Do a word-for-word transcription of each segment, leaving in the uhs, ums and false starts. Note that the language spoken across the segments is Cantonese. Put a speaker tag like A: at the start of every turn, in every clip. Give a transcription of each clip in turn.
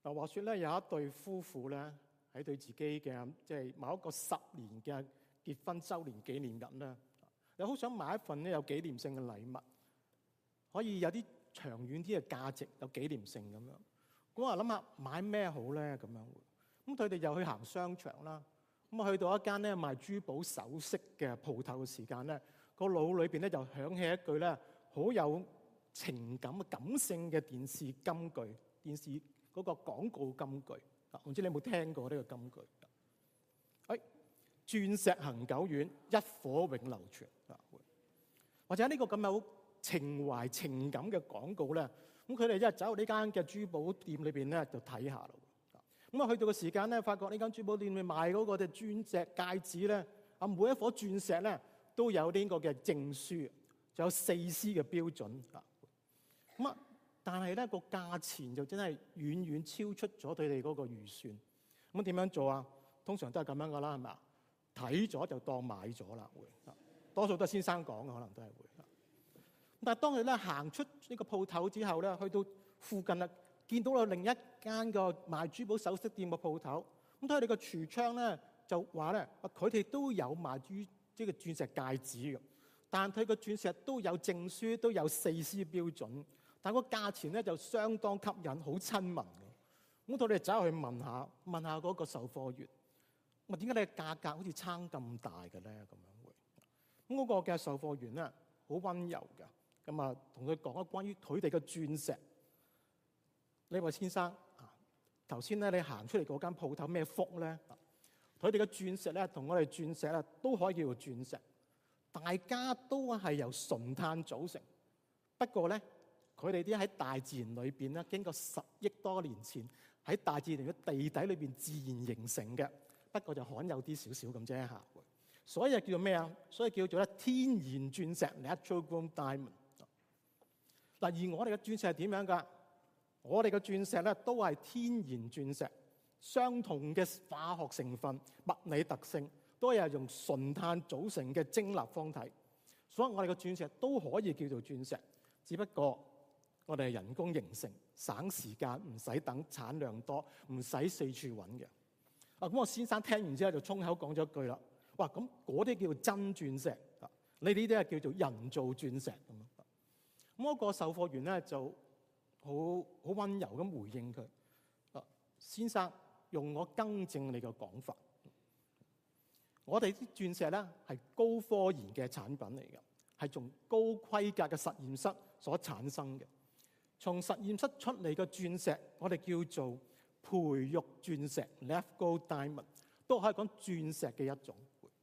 A: 嗱，話說咧，有一對夫婦咧喺對自己嘅即係某一個十年嘅結婚周年紀念日咧，你好想買一份咧有紀念性嘅禮物，可以有啲長遠啲嘅價值，有紀念性咁樣。咁我諗下買咩好咧咁樣。咁佢哋又去行商場啦。咁啊去到一間咧賣珠寶首飾嘅鋪頭嘅時間咧，個腦裏邊咧就響起一句咧好有情感、感性嘅電視金句，電視嗰個廣告金句。啊，唔知你有冇聽過呢個金句？誒，鑽石恆久遠，一顆永流傳。啊，或者呢個咁有情懷、情感嘅廣告咧，咁佢哋一走到呢間嘅珠寶店裏邊咧，就睇下咯。咁啊，去到嘅時間咧，發覺呢間珠寶店裏賣嗰個嘅鑽石戒指咧，啊，每一顆鑽石咧都有呢個嘅證書，就有四 C 嘅標準啊。咁啊，但係咧個價錢就真係遠遠超出咗佢哋嗰個預算。咁點樣做啊？通常都係咁樣噶啦，係咪啊？睇咗就當買咗啦，會多數都係先生講嘅，可能都係會。但係當佢咧行出呢個鋪頭之後咧，去到附近啦，見到有另一間個賣珠寶首飾店嘅鋪頭，咁睇佢哋個櫥窗咧就話咧，佢哋都有賣珠即係鑽石戒指嘅，但佢個鑽石都有證書，都有四 C 標準，但個價錢咧就相當吸引，好親民嘅。咁佢哋走去問下問下嗰個售貨員，咁點解你嘅價格好似差咁大嘅咧？咁樣會咁嗰個嘅售貨員咧好溫柔㗎。咁啊，同佢講一關於佢哋嘅鑽石。呢位先生啊，頭先咧你行出嚟嗰間鋪頭咩福咧？佢哋嘅鑽石咧，同我哋鑽石咧都可以叫做鑽石，大家都係由純碳組成。不過咧，佢哋啲喺大自然裏邊咧，經過十億多年前喺大自然嘅地底裏邊自然形成嘅。不過就罕有啲少少咁啫嚇。所以叫做咩啊？所以叫做咧天然鑽石 （natural grown diamond）。嗱，而我哋嘅鑽石係點樣㗎？我哋嘅鑽石咧都係天然鑽石，相同嘅化學成分、物理特性，都係用純碳組成嘅晶立方體。所以我哋嘅鑽石都可以叫做鑽石，只不過我哋係人工形成，省時間，唔使等產量多，唔使四處揾嘅。啊，咁我先生聽完之後就衝口講咗一句啦：哇，咁嗰啲叫做真鑽石啊，你呢啲係叫做人造鑽石咁啊。咁、那、嗰個售貨員咧就好好溫柔咁回應佢：啊，先生，用我更正你嘅講法。我哋啲鑽石咧係高科研嘅產品嚟嘅，係從高規格嘅實驗室所產生嘅。從實驗室出嚟嘅鑽石，我哋叫做培育鑽石 （lab-grown diamond）， 都可以講鑽石嘅一種。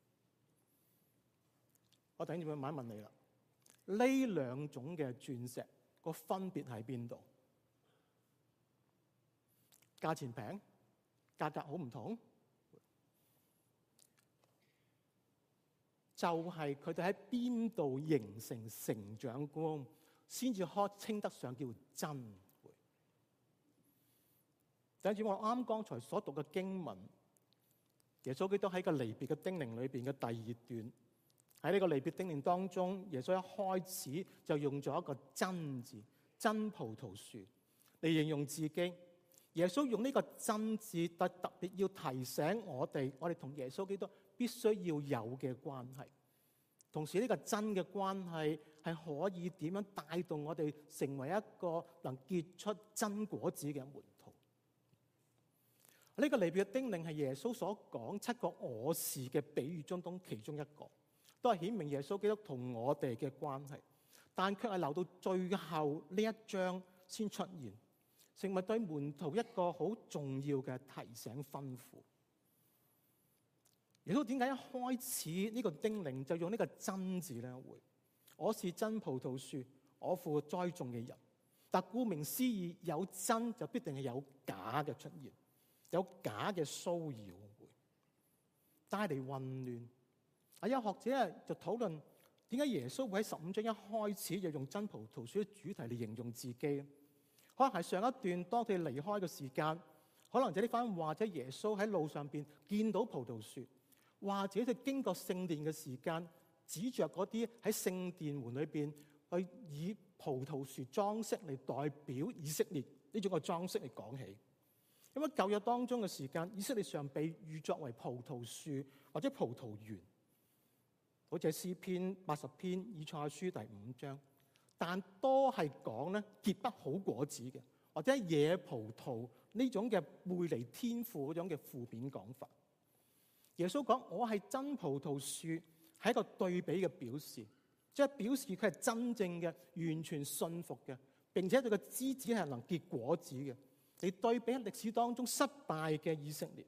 A: 我等住佢問一問你啦。呢兩種嘅鑽石個分別喺邊度？價錢平，價格好唔同，就係佢哋喺邊度形成成長光，先至可稱得上叫真。等住我啱剛才所讀嘅經文，耶穌基督喺個離別嘅叮嚀裏邊嘅第二段。喺呢個離別叮嚀當中，耶穌一開始就用咗一個真字，真葡萄樹嚟形容自己。耶穌用呢個真字特特別要提醒我哋，我哋同耶穌基督必須要有嘅關係。同時呢個真嘅關係係可以點樣帶動我哋成為一個能結出真果子嘅門徒。呢個離別嘅叮嚀係耶穌所講七個我是嘅比喻中當其中一個。都係顯明耶穌基督同我哋嘅關係，但卻係留到最後呢一章先出現，成為對門徒一個好重要嘅提醒吩咐。耶穌點解一開始呢個叮嚀就用呢個真字咧？會我是真葡萄樹，我父栽種嘅人。但顧名思義，有真就必定係有假嘅出現，有假嘅騷擾，會帶嚟混亂。啊！有學者就討論點解耶穌會喺十五章一開始就用真葡萄樹嘅主題嚟形容自己？可能係上一段當佢離開嘅時間，可能就呢番話，或者耶穌喺路上邊見到葡萄樹，或者佢經過聖殿嘅時間，指着嗰啲喺聖殿門裏邊去以葡萄樹裝飾嚟代表以色列呢種嘅裝飾嚟講起。 因為舊約當中嘅時間，以色列常被喻作為葡萄樹或者葡萄園，好似係詩篇八十篇、以賽亞書第五章，但多係講咧結不好果子嘅，或者野葡萄呢種嘅背離天父嗰種嘅負面講法。耶穌講：我係真葡萄樹，係一個對比嘅表示，即係表示佢係真正嘅、完全信服嘅，並且佢嘅枝子係能結果子嘅。你對比喺歷史當中失敗嘅以色列，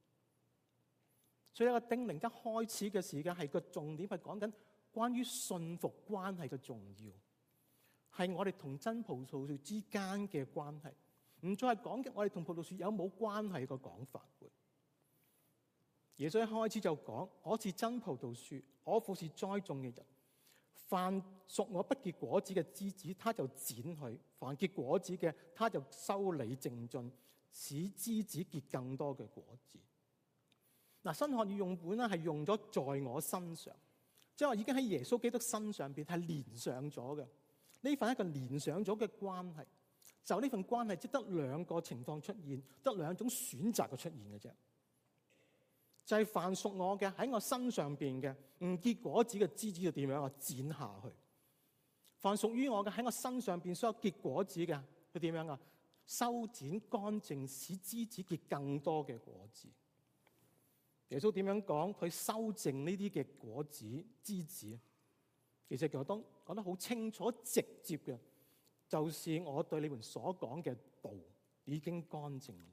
A: 所以一個叮嚀一開始嘅時間係個重點，係講緊關於信服關係嘅重要，係我哋同真葡萄樹之間嘅關係，唔再係講緊我哋同葡萄樹有冇關係個講法。耶穌一開始就講：我是真葡萄樹，我父是栽種嘅人。凡屬我不結果子嘅枝子，他就剪去；凡結果子嘅，他就修理淨盡，使枝子結更多嘅果子。嗱，新漢語用本咧係用咗在我身上，即係話已經喺耶穌基督身上邊係連上咗嘅。呢份係一個連上咗嘅關係，就呢份關係只得兩個情況出現，得兩種選擇嘅出現嘅啫。就係、是、凡屬我嘅喺我身上邊嘅唔結果子嘅枝子就點樣啊？剪下去。凡屬於我嘅喺我身上邊所有結果子嘅佢點樣啊？修剪乾淨，使枝子結更多嘅果子。耶穌點樣講？佢修正呢啲嘅果子枝子，其實講得講得好清楚直接嘅，就是我對你們所講嘅道已經乾淨了。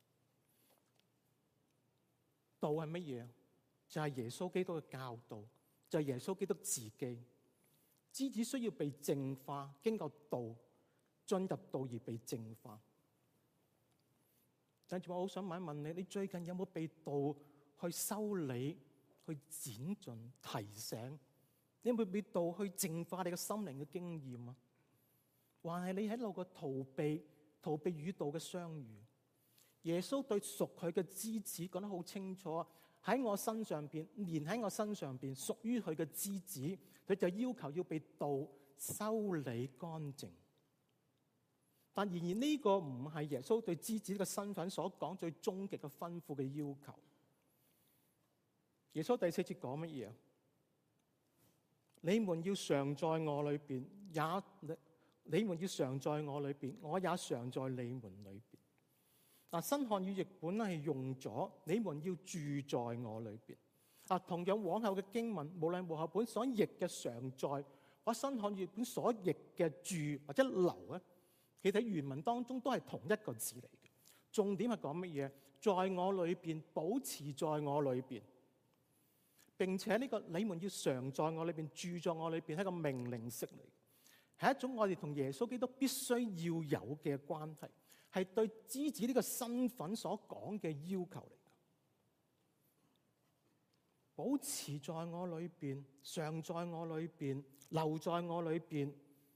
A: 道係乜嘢？就係耶穌基督嘅教導，就係耶穌基督自己。枝子需要被淨化，經過道進入道而被淨化。但係我好想問一問你，你最近有冇被道去修理、去剪盡、提醒？你有冇被道去淨化你嘅心靈嘅經驗啊？還係你喺度個逃避、逃避與道嘅相遇？耶穌對屬佢嘅枝子講得好清楚，喺我身上邊，連喺我身上邊屬於佢嘅枝子，佢就要求要被道修理乾淨。但然而呢個唔係耶穌對枝子嘅身份所講最終極嘅吩咐嘅要求。耶穌第四節講乜嘢啊？你們要常在我裏邊，也你們要常在我裏邊，我也常在你們裏邊。嗱，新漢語譯本咧係用咗你們要住在我裏邊。啊，同樣往後嘅經文，無論和合本所譯嘅常在，或新漢語譯本所譯嘅住或者留咧，其實喺原文當中都係同一個字嚟嘅。重點係講乜嘢？在我裏邊，保持在我裏邊。並且呢個你們要常在我裏邊，住在我裏邊，係一個命令式嚟，係一種我哋同耶穌基督必須要有嘅關係。係對枝子呢個身份所講嘅要求嚟嘅。保持在我裏邊，常在我裏邊，留在我裏邊。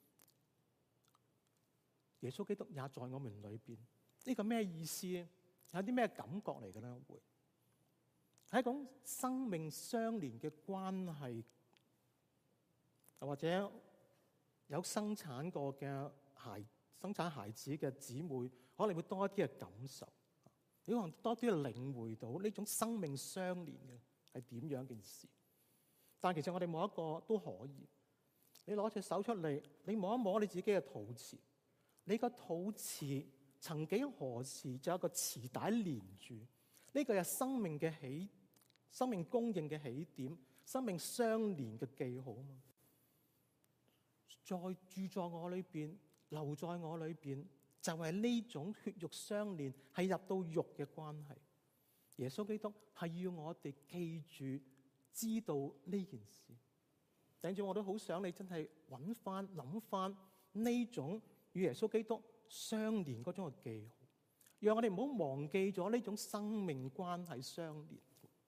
A: 耶穌基督也在我們裏邊。呢個咩意思？有啲咩感覺嚟嘅咧？會係一種生命相連嘅關係，或者有生產過嘅孩生產孩子嘅姊妹，可能會多一啲嘅感受，你可能多啲嘅領會到呢種生命相連嘅係點樣件事。但其實我哋摸一個都可以，你攞隻手出嚟，你摸一摸你自己嘅肚臍，你個肚臍曾幾何時就有一個臍帶連住，呢個係生命嘅起，生命供應嘅起點，生命相連嘅記號啊嘛。再住在我裏邊，留在我裏邊，就係呢種血肉相連，係入到肉嘅關係。耶穌基督係要我哋記住、知道呢件事。等住我都好想你真係揾翻、諗翻呢種與耶穌基督相連嗰種嘅記號，讓我哋唔好忘記咗呢種生命關係相連。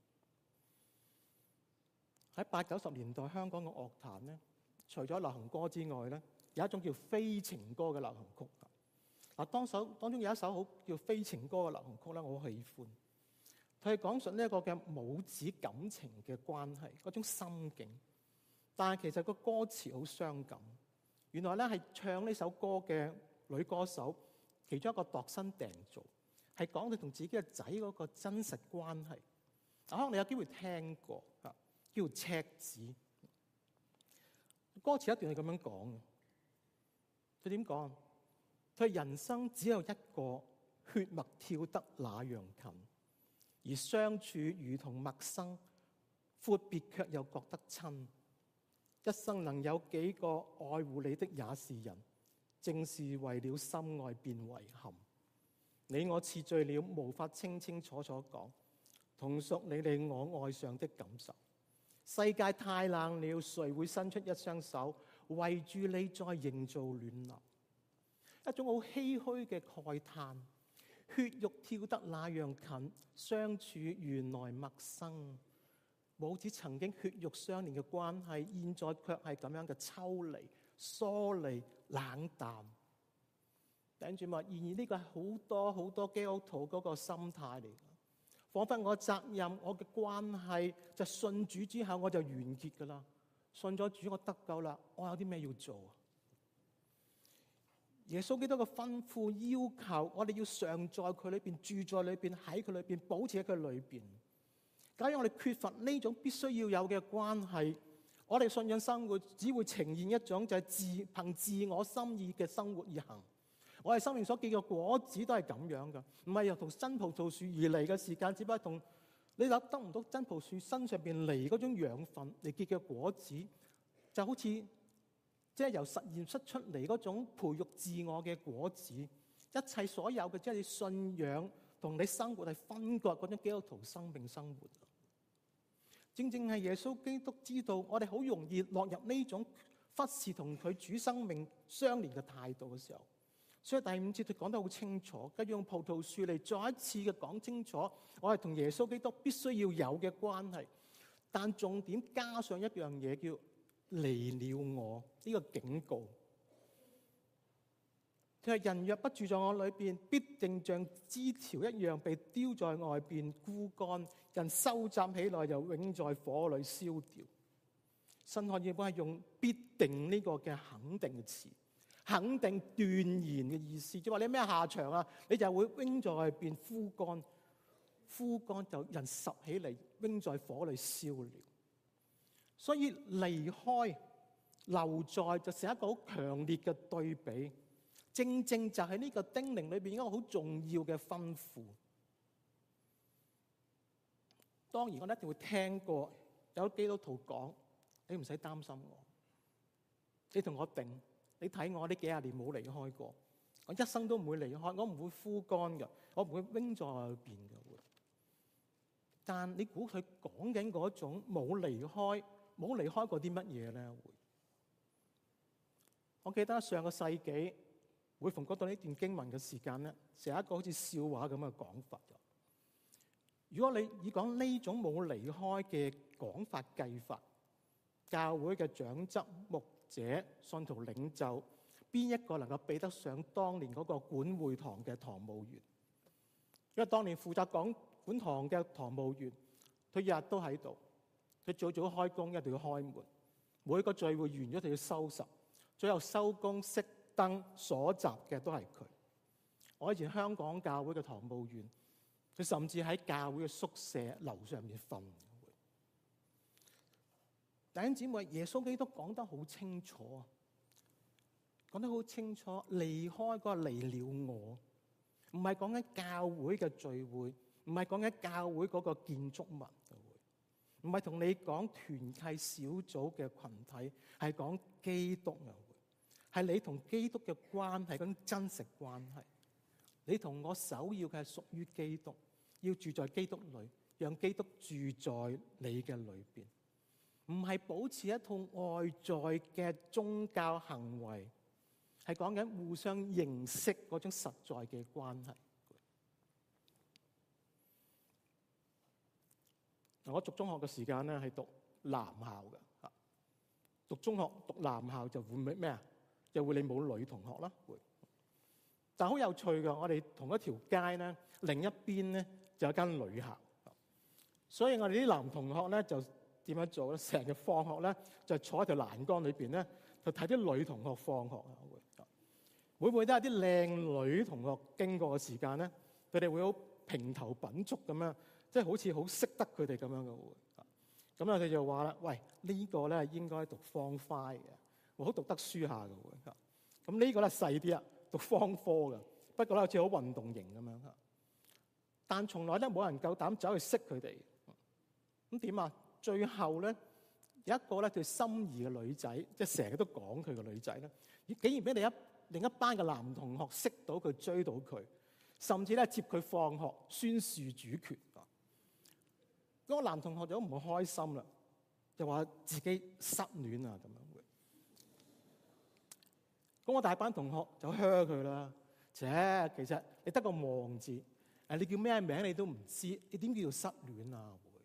A: 喺八九十年代香港嘅樂壇咧，除咗流行歌之外咧，有一種叫非情歌嘅流行曲。嗱，當首當中有一首好叫非情歌嘅流行曲咧，我好喜歡。佢係講述呢一個嘅母子感情嘅關係，嗰種心境。但係其實個歌詞好傷感。原來咧係唱呢首歌嘅女歌手，其中一個度身訂造， 係講到同自己嘅仔嗰個真實關係。可能你有機會聽過啊，叫做赤子。歌詞一段係咁樣講嘅，佢點講？佢人生只有一個，血脈跳得那樣近，而相處如同陌生，闊別卻又覺得親。一生能有幾個愛護你的也是人，正是為了深愛變遺憾。你我次序了，無法清清楚楚講，同屬你哋我愛上的感受。世界太冷了，誰會伸出一雙手圍住你再營造暖流？一種好唏噓嘅慨嘆，血肉跳得那樣近，相處原來陌生。母子曾經血肉相連嘅關係，現在卻係咁樣嘅抽離、疏離、冷淡。頂住嘛，然而呢個係好多好多基督徒嗰個心態嚟嘅，彷彿我責任、我嘅關係就信主之後我就完結㗎啦。信咗主我得救啦，我有啲咩要做啊？耶穌基督嘅吩咐要求我哋要常在佢裏邊，住在裏邊，喺佢裏邊，保持喺佢裏邊。假如我哋缺乏呢種必須要有嘅關係，我哋信仰生活只會呈現一種就係自憑自我心意嘅生活而行。我哋生命所結嘅果子都係咁樣噶，唔係由同真葡萄樹而嚟嘅時間，只不過同你諗得唔到真葡萄樹身上邊嚟嗰種養分嚟結嘅果子，就好似即係由實驗室出嚟嗰種培育自我嘅果子。一切所有嘅即係你信仰同你生活係分割嗰種基督徒生命生活。正正係耶穌基督知道我哋好容易落入呢種忽視同佢主生命相連嘅態度嘅時候，所以第五節佢講得好清楚，跟住用葡萄樹嚟再一次嘅講清楚，我係同耶穌基督必須要有嘅關係，但重點加上一樣嘢叫離了我呢個警告。佢係人若不住在我裏邊，必定像枝條一樣被丟在外邊枯乾，人收集起來又永在火裏燒掉。新漢語本係用必定呢個嘅肯定嘅詞，肯定斷言嘅意思，即係話你咩下場啊？你就會扔在外邊枯乾，枯乾就人拾起嚟扔在火裏燒了。所以離開留在就成一個好強烈嘅對比。正正就係呢個叮嚀裏邊一個好重要嘅吩咐。當然我哋一定會聽過有基督徒講：你唔使擔心我，你同我定，你睇我呢幾廿年冇離開過，我一生都唔會離開，我唔會枯乾嘅，我唔會扔在外邊嘅。但你估佢講緊嗰種冇離開，冇離開過啲乜嘢咧？會，我記得上個世紀。每逢講到呢段經文嘅時間咧，成一個好似笑話咁嘅講法。如果你以講呢種冇離開嘅講法計法，教會嘅長執、牧者、信徒領袖，邊一個能夠比得上當年嗰個管會堂嘅堂務員？因為當年負責講管堂嘅堂務員，佢日日都喺度，佢早早開工一定要開門，每個聚會完咗就要收拾，最後收工熄燈鎖閘嘅都係佢。我以前香港教會嘅堂務員，佢甚至喺教會嘅宿舍樓上面瞓。弟兄姊妹，耶穌基督講得好清楚啊，講得好清楚，離開嗰個離了我，唔係講緊教會嘅聚會，唔係講緊教會嗰個建築物，唔係同你講團契小組嘅群體，係講基督啊。係你同基督嘅關係，嗰種真實關係。你同我首要嘅係屬於基督，要住在基督裏，讓基督住在你嘅裏邊，唔係保持一套外在嘅宗教行為，係講緊互相認識嗰種實在嘅關係。我讀中學嘅時間咧係讀男校嘅，讀中學讀男校就會咩啊？就會你冇女同學啦，會。但係好有趣噶，我哋同一條街咧，另一邊咧就有間女校，所以我哋啲男同學咧就點樣做咧？成日放學咧就坐喺條欄杆裏邊咧，就睇啲女同學放學啊。會每每都有啲靚女同學經過嘅時間咧， 佢哋會好評頭品足咁樣，即係好似好識得佢哋咁樣嘅喎。咁啊，佢就話啦：喂，呢個咧應該讀方塊嘅，好讀得書下嘅喎。咁呢個咧細啲啊，讀方科嘅，不過咧好似好運動型咁樣。但從來咧冇人夠膽走去識佢哋。咁點啊？最後咧有一個咧對心儀嘅女仔，即係成日都講佢嘅女仔咧，竟然俾你一另一班嘅男同學識到佢，追到佢，甚至咧接佢放學，宣示主權。嗰個男同學就唔好開心啦，就話自己失戀啊咁樣會。咁我大班同學就噓佢啦，且其實你得個望字，誒你叫咩名你都唔知，你點叫做失戀啊？會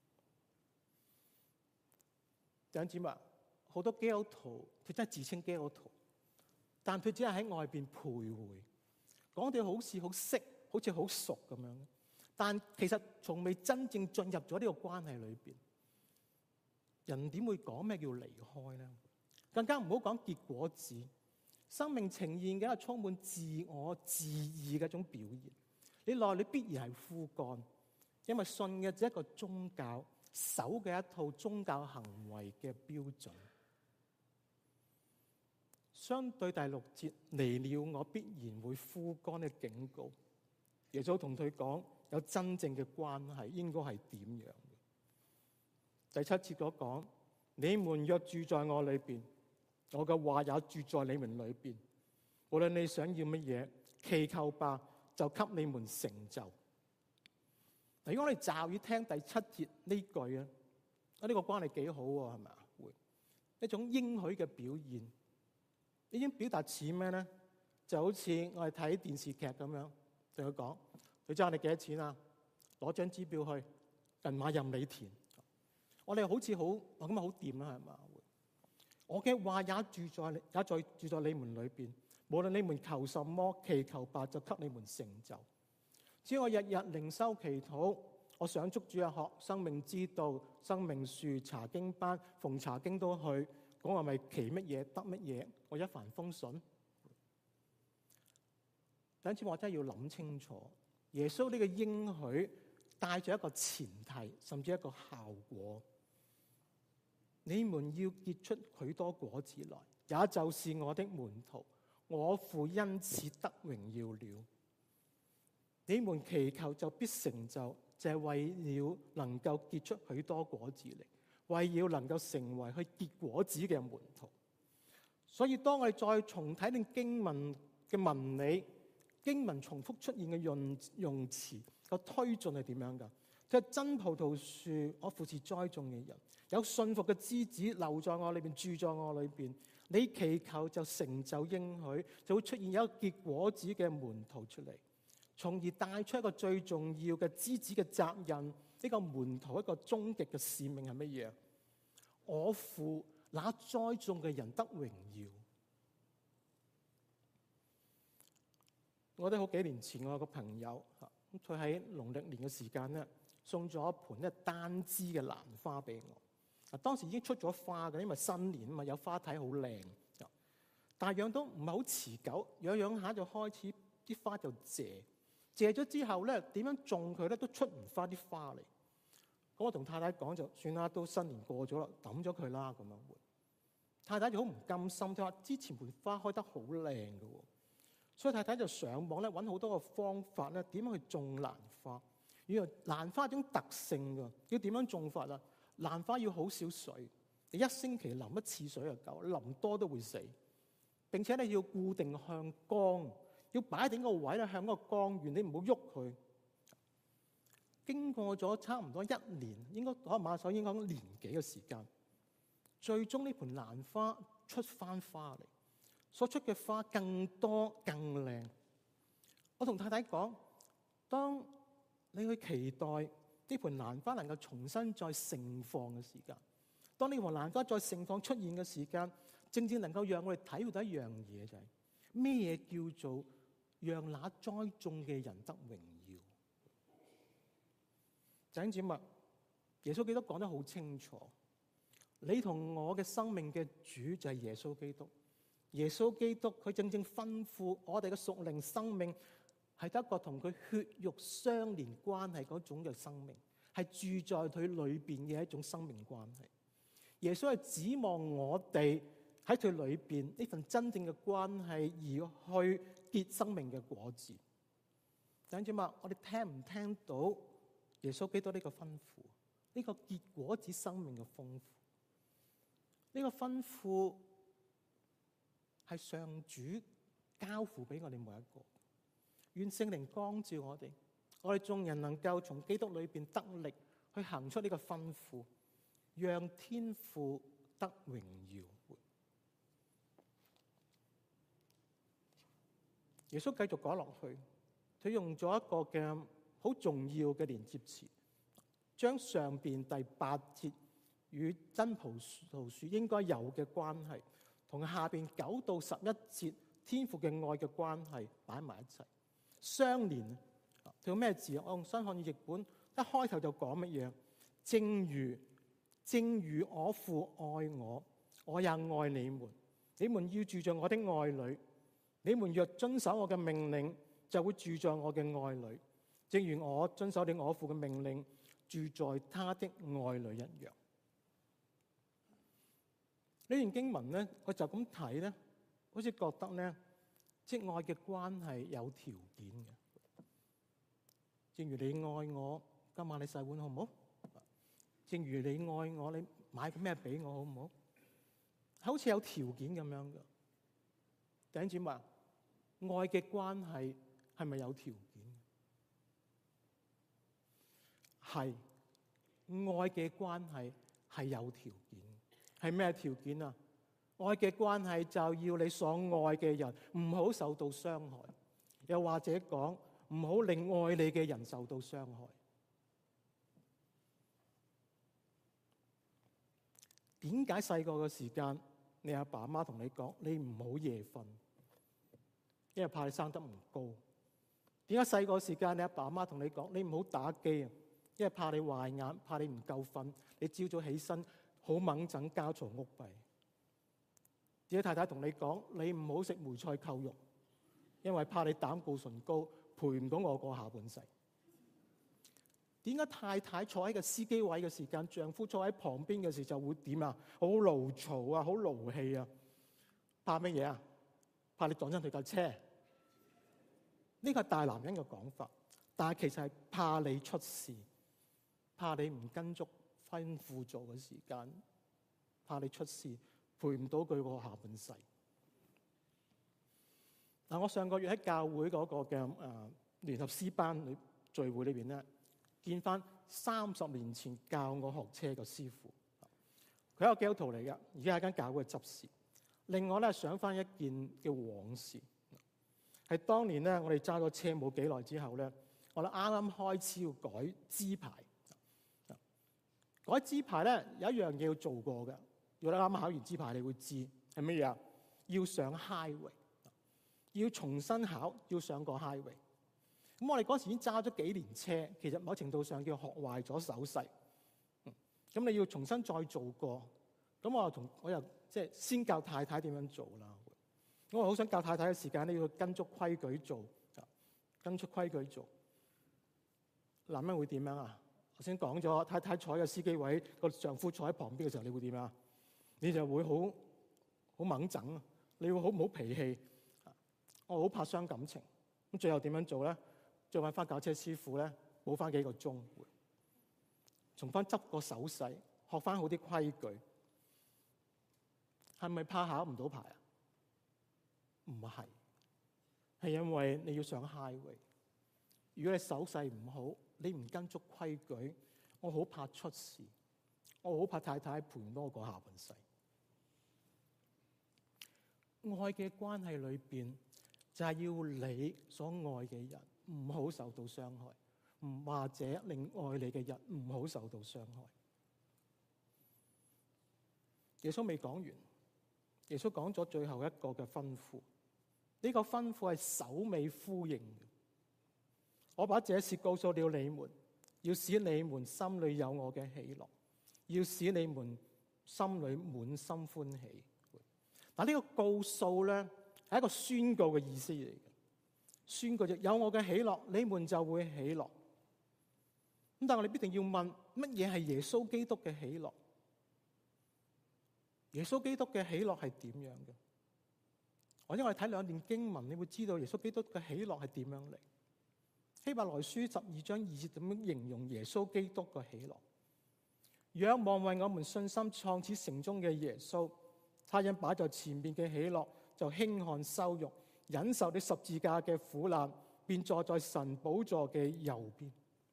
A: 弟兄姊妹，好多基督徒佢真係自稱基督徒，但佢只係喺外邊徘徊，講到好似好識，好似好熟咁樣。但其實從未真正進入咗呢個關係裏邊，人點會講咩叫離開呢？更加唔好講結果子，生命呈現嘅係充滿自我自義嘅一種表現。你內裏必然係枯乾，因為信嘅只係一個宗教，守嘅一套宗教行為嘅標準。相對第六節，離了我必然會枯乾嘅警告，耶穌同佢講，有真正嘅關係應該係點樣嘅？第七節所講，你們若住在我裏邊，我嘅話也住在你們裏邊。無論你想要乜嘢，祈求吧，就給你們成就。嗱，如果我哋驟耳聽第七節呢句啊，啊、這、呢個關係幾好喎，係咪啊？會一種應許嘅表現，已經表達似咩咧？就好似我哋睇電視劇咁樣，同佢講。佢爭你幾多錢啊？攞張支票去，銀碼任你填。我哋好似好，我咁啊好掂啦，係嘛？我嘅話也住在，也在住在你們裏邊。無論你們求什麼，祈求吧，就給你們成就。只要我日日靈修祈禱，我想捉住一學生命之道、生命樹、查經班，逢查經都去，講話咪祈乜嘢得乜嘢，我一帆風順。第一次我真係要諗清楚。耶穌呢個應許帶咗一個前提，甚至一個效果。你們要結出許多果子來，也就是我的門徒，我父因此得榮耀了。你們祈求就必成就，就係、是、為了能夠結出許多果子嚟，為了能夠成為去結果子嘅門徒。所以當我哋再重睇啲經文嘅文理，經文重複出現嘅用用詞個推進係點樣㗎？即係真葡萄樹，我父是栽種嘅人，有信服嘅枝子留在我裏邊，住在我裏邊。你祈求就成就應許，就會出現有一個結果子嘅門徒出嚟，從而帶出一個最重要嘅枝子嘅責任。呢、這個門徒一個終極嘅使命係乜嘢？我父那栽種嘅人得榮耀。我覺得好幾年前我有個朋友，佢喺農曆年嘅時間咧，送咗一盆咧單枝嘅蘭花俾我。啊，當時已經出咗花嘅，因為新年啊嘛，有花睇好靚。但係養都唔係好持久，養養下就開始啲花就謝，謝咗之後咧，點樣種佢咧都出唔翻啲花嚟。咁我同太太講，就算啦，都新年過咗啦，抌咗佢啦咁樣。太太就好唔甘心，佢話之前盆花開得好靚嘅喎。所以太太就上網咧揾好多個方法咧，點樣去種蘭花？原來蘭花一種特性㗎，要點樣種法啊？蘭花要好少水，你一星期淋一次水就夠，淋多都會死。並且你要固定向光，要擺定個位咧向嗰個光源，你唔好喐佢。經過咗差唔多一年，應該講馬手應該講年幾嘅時間，最終呢盆蘭花出翻花嚟。所出嘅花更多更靚。我同太太講，當你去期待呢盆蘭花能夠重新再盛放嘅時間，當呢盆蘭花再盛放出現嘅時間，正正能夠讓我哋體會到一樣嘢，就係咩嘢叫做讓那栽種嘅人得榮耀。弟兄姊妹，耶穌基督講得好清楚，你同我嘅生命嘅主就係耶穌基督。耶穌基督佢正正吩咐我哋嘅屬靈生命係得一個同佢血肉相連關係嗰種嘅生命，係住在佢裏邊嘅一種生命關係。耶穌係指望我哋喺佢裏邊呢份真正嘅關係，而去結生命嘅果子。弟兄姊妹，我哋聽唔聽到耶穌基督呢個吩咐？呢個結果子生命嘅豐富，呢個吩咐係上主交付俾我哋每一個。願聖靈光照我哋，我哋眾人能夠從基督裏邊得力去行出呢個吩咐，讓天父得榮耀。耶穌繼續講落去，佢用咗一個嘅好重要嘅連接詞，將上邊第八節與真葡萄樹應該有嘅關係，同下邊九到十一節天父嘅愛嘅關係擺埋一齊，相連。佢用咩字？我用新漢語譯本，一開頭就講乜嘢？正如正如我父愛我，我也愛你們，你們要住在我的愛裏。你們若遵守我嘅命令，就會住在我嘅愛裏，正如我遵守了我父嘅命令，住在他的愛裏一樣。呢段經文咧，我就咁睇咧，好似覺得咧，即愛嘅關係有條件嘅。正如你愛我，今晚你洗碗好唔好？正如你愛我，你買咩俾我好唔好？好似有條件咁樣嘅。弟兄姊妹，愛嘅關係係咪有條件？係，愛嘅關係係有條件。係咩條件啊？愛嘅關係就要你所愛嘅人唔好受到傷害，又或者講唔好令愛你嘅人受到傷害。點解細個嘅時間，你阿爸阿媽同你講你唔好夜瞓，因為怕你生得唔高？點解細個時間你阿爸阿媽同你講你唔好打機啊，因為怕你壞眼，怕你唔夠瞓，你朝早起身好猛整家嘈屋閉？點解太太同你講你唔好食梅菜扣肉，因為怕你膽固醇高，陪唔到我過下半世？點解太太坐喺個司機位嘅時間，丈夫坐喺旁邊嘅時就會點啊？好勞嘈啊，好勞氣啊！怕乜嘢啊？怕你撞親佢架車。呢個係大男人嘅講法，但係其實係怕你出事，怕你唔跟足吩咐做嘅時間，怕你出事，陪唔到佢過下半世。嗱，我上個月喺教會嗰個嘅誒聯合詩班裏聚會裏邊咧，見翻三十年前教我學車嘅師傅，佢係個基督徒嚟嘅，而家喺間教會執事。另外咧，想翻一件嘅往事，係當年咧，我哋揸咗車冇幾耐之後咧，我哋啱啱開始要改支牌。改支牌咧有一樣嘢要做過嘅，如果你啱啱考完支牌，你會知係乜嘢啊？要上 highway， 要重新考，要上個 highway。咁我哋嗰時已經揸咗幾年車，其實某程度上叫學壞咗手勢。咁你要重新再做過，咁我又同我又即係先教太太點樣做啦。咁我好想教太太嘅時間咧，要跟足規矩做，跟足規矩做。男人會點樣啊？頭先講咗，太太坐喺個司機位，個丈夫坐喺旁邊嘅時候，你會點啊？你就會好好猛整，你會好唔好脾氣？我好怕傷感情。咁最後點樣做咧？再揾翻教車師傅咧，補翻幾個鐘，重翻執個手勢，學翻好啲規矩。係咪怕考唔到牌啊？唔係，係因為你要上 highway。如果你手勢唔好，你唔跟足規矩，我好怕出事，我好怕太太陪唔到我過下半世。愛嘅關係裏邊，就係要你所愛嘅人唔好受到傷害，唔或者令愛你嘅人唔好受到傷害。耶穌未講完，耶穌講咗最後一個嘅吩咐，呢個吩咐係首尾呼應嘅。我把這事告訴了你們，要使你們心裏有我嘅喜樂，要使你們心裏滿心歡喜。嗱，呢個告訴咧係一個宣告嘅意思嚟嘅。 宣告有我嘅喜樂，你們就會喜樂。咁但係我哋必定要問，乜嘢係耶穌基督嘅喜樂？耶穌基督嘅喜樂係點樣嘅？或者我哋睇兩段經文，你會知道耶穌基督嘅喜樂係點樣嚟。希伯來書十二章二節點樣形容耶穌基督嘅喜樂？仰望為我們信心創始成終嘅耶穌，他因擺在前面嘅喜樂，就輕看羞辱，忍受啲十字架嘅苦難，便坐在神寶座嘅右邊。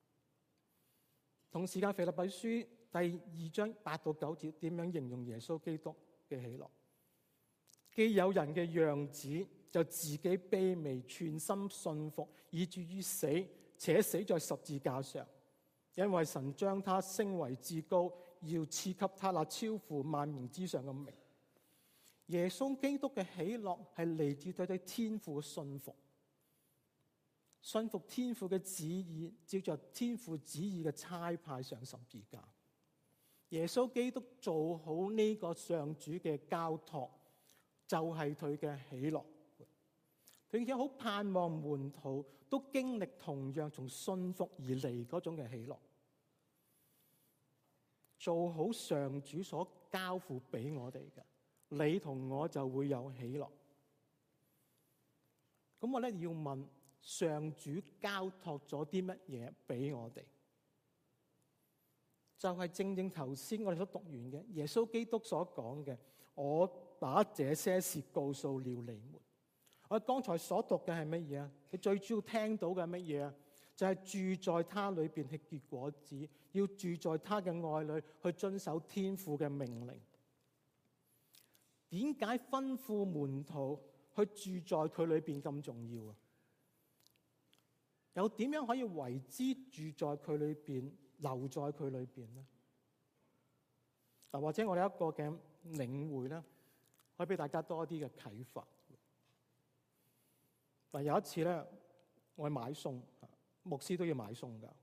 A: 同時間，腓立比書第二章八到九節點樣形容耶穌基督嘅喜樂？既有人嘅樣子，就自己卑微，全心信服，以至於死，且死在十字架上。因為神將他升為至高，要賜給他那超乎萬名之上嘅名。耶穌基督嘅喜樂係嚟自對對天父嘅信服，信服天父嘅旨意，照着天父旨意嘅差派上十字架。耶穌基督做好呢個上主嘅交託，就係佢嘅喜樂。佢亦好盼望門徒都經歷同樣從信服而嚟嗰種嘅喜樂，做好上主所交付俾我哋嘅，你同我就會有喜樂。咁我咧要問，上主交託咗啲乜嘢俾我哋？就係正正頭先我哋所讀完嘅耶穌基督所講嘅，我把這些事告訴了你們。我剛才所讀嘅係乜嘢啊？你最主要聽到嘅係乜嘢啊？就係、是、住在他裏邊去結果子，要住在他嘅愛裏，去遵守天父嘅命令。點解吩咐門徒去住在佢裏邊咁重要啊？又點樣可以為之住在佢裏邊，留在佢裏邊呢？嗱，或者我哋一個嘅領會咧，可以俾大家多啲嘅啟發。嗱，有一次咧，我去買餸，牧師都要買餸噶。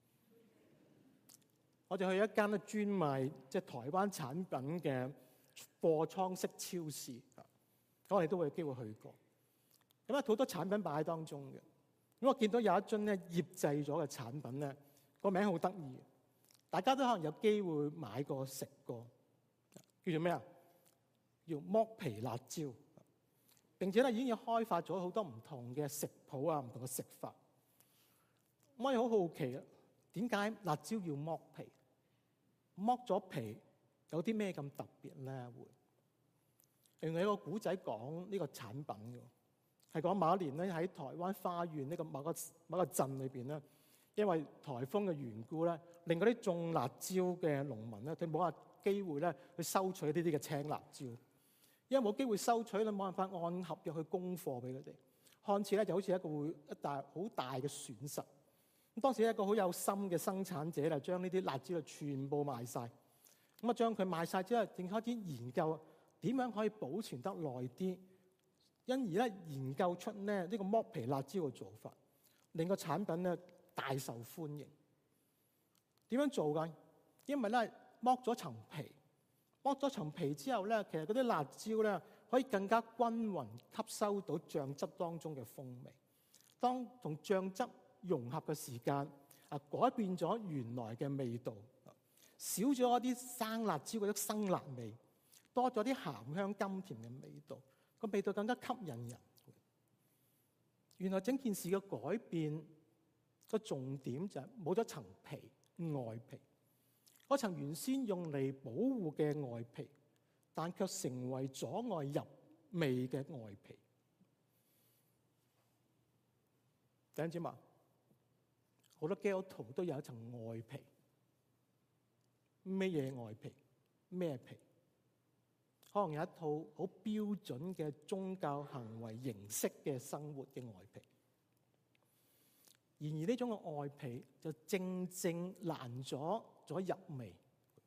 A: 我哋去一間咧專賣即係台灣產品嘅貨倉式超市，咁我哋都會有機會去過。咁啊，好多產品擺喺當中嘅。咁我見到有一樽咧醃製咗嘅產品咧，個名好得意，大家都可能有機會買過食過，叫做咩啊？叫剝皮辣椒。並且咧已經有開發咗好多唔同嘅食譜啊，唔同嘅食法。我哋好好奇啊，點解辣椒要剝皮？剝咗皮有啲咩咁特別咧？會另外有個古仔講呢個產品嘅，係講某一年咧喺台灣花園呢個某個某個鎮裏邊咧，因為颱風嘅緣故咧，令嗰啲種辣椒嘅農民咧，佢冇話機會咧去收取呢啲嘅青辣椒。因為冇機會收取咧，冇辦法按合約去供貨俾佢哋，看似咧就好似一個會一大好大嘅損失。咁當時一個好有心嘅生產者咧，將呢啲辣椒全部賣晒。咁啊，將佢賣晒之後，正開始研究點樣可以保存得耐啲，因而咧研究出咧呢個剝皮辣椒嘅做法，令個產品咧大受歡迎。點樣做㗎？因為咧剝咗層皮。剝咗層皮之後咧，其實嗰啲辣椒咧可以更加均勻吸收到醬汁當中嘅風味。當同醬汁融合嘅時間，啊改變咗原來嘅味道，少咗一啲生辣椒嗰啲生辣味，多咗啲鹹香甘甜嘅味道，個味道更加吸引人。原來整件事嘅改變個重點就係冇咗層皮外皮。嗰層原先用嚟保護嘅外皮，但卻成為阻礙入味嘅外皮。弟兄姊妹，好多基督徒都有一層外皮。咩嘢外皮？咩皮？可能有一套好標準嘅宗教行為形式嘅生活嘅外皮。然而呢種嘅外皮就正正難咗咗入味。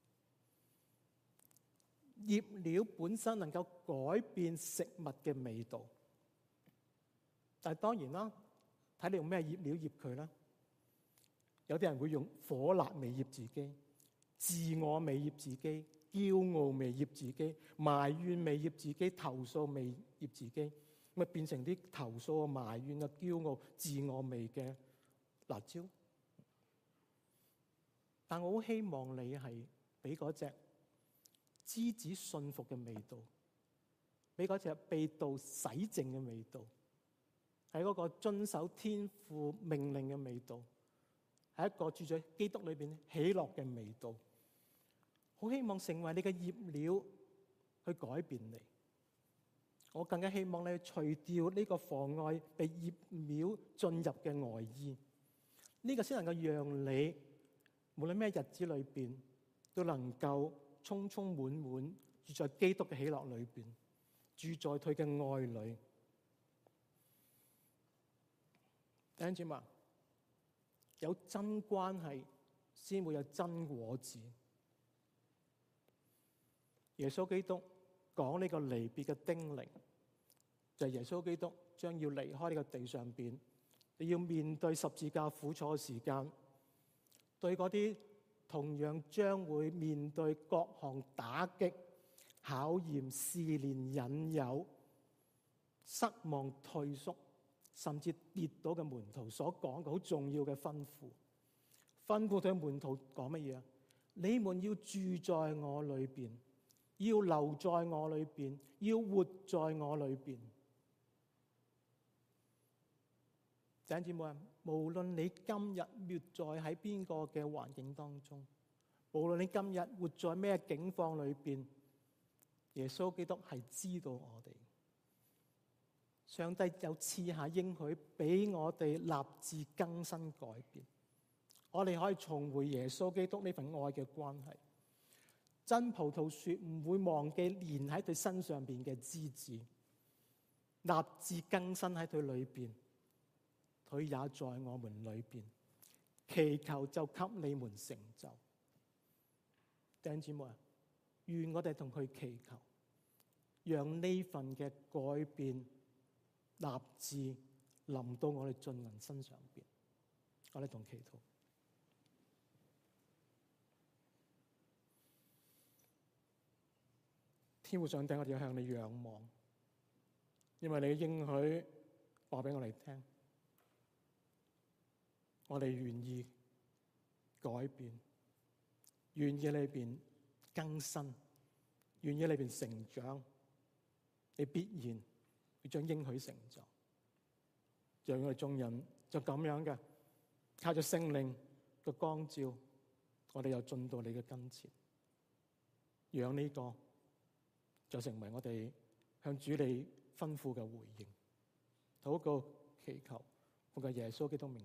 A: 醃料本身能夠改變食物嘅味道，但係當然啦，睇你用咩醃料醃佢啦。有啲人會用火辣味醃自己，自我味醃自己，驕傲味醃自己，埋怨味醃自己，投訴味醃自己。 咪變成啲投訴啊、埋怨啊、驕傲、自我味嘅辣椒。但我好希望你係俾嗰隻枝子信服嘅味道，俾嗰隻被道洗淨嘅味道，係嗰個遵守天父命令嘅味道，係一個住在基督裏邊喜樂嘅味道。好希望成為你嘅醃料去改變你。我更加希望你去除掉呢個妨礙被醃料進入嘅外衣，呢個先能夠讓你無論咩日子裏邊都能夠充充滿滿住在基督嘅喜樂裏邊，住在佢嘅愛裏。弟兄姊妹，有真關係先會有真果子。耶穌基督講呢個離別嘅叮嚀，就係耶穌基督將要離開呢個地上邊，你要面對十字架苦楚嘅時間，對嗰啲同樣將會面對各項打擊、考驗、試煉、引誘、失望、退縮，甚至跌倒嘅門徒所講嘅好重要嘅吩咐。吩咐對門徒講乜嘢啊？你們要住在我裏邊，要留在我裏邊，要活在我裏邊。弟兄姊妹，無論你今日活在喺邊個嘅環境當中，無論你今日活在咩境況裏邊，耶穌基督係知道我哋。上帝有賜下應許俾我哋立志更新改變，我哋可以重回耶穌基督呢份愛嘅關係。真葡萄樹唔會忘記連喺佢身上邊嘅枝子，立志更新喺佢裏邊，佢也在我們裏邊，祈求就給你們成就。弟兄姊妹，願我哋同佢祈求，讓呢份嘅改變立志臨到我哋眾人身上邊。我哋同祈禱。天父上帝，我哋要向你仰望，因為你嘅應許話俾我哋聽，我哋願意改變，願意裏邊更新，願意裏邊成長，你必然要將應許成就。讓我哋眾人就咁樣嘅，靠着聖靈嘅光照，我哋又進到你嘅跟前，讓呢個就成為我哋向主你吩咐嘅回應。禱告祈求，奉耶穌基督名。